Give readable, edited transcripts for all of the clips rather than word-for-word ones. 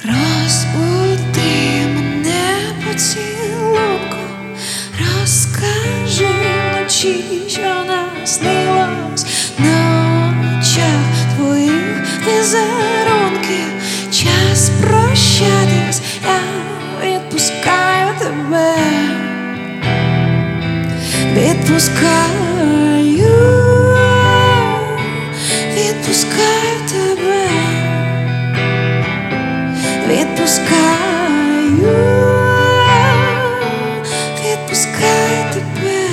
Розбуди мене поцілунком, розкажи вночі, що наснилось на очах твоїх візерунків. Час прощатись, я відпускаю тебе, відпускаю, відпускаю тебе, відпускаю, відпускаю тебе.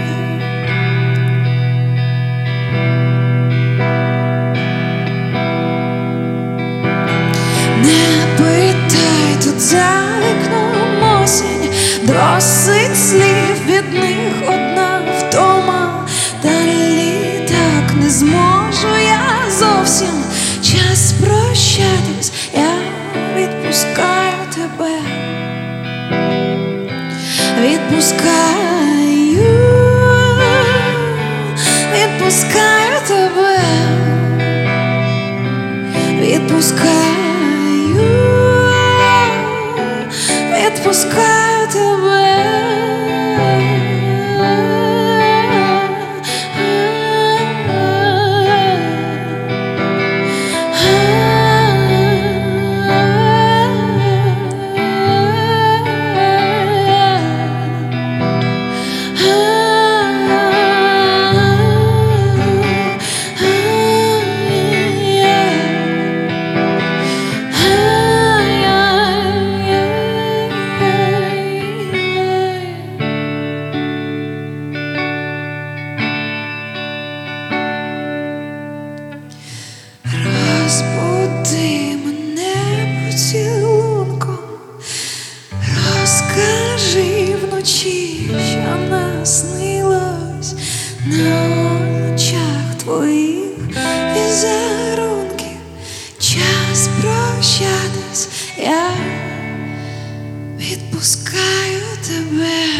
Не питай, тут за вікном осінь, досить слів, від них одна втома. Далі так не зможу я зовсім. Час прощатись, я відпускаю тебе, відпускаю, відпускаю тебе, відпускаю, відпускаю тебе. Розбуди мене поцілунком, розкажи вночі, що наснилось на очах твоїх візерунків. Час прощатись, я відпускаю тебе.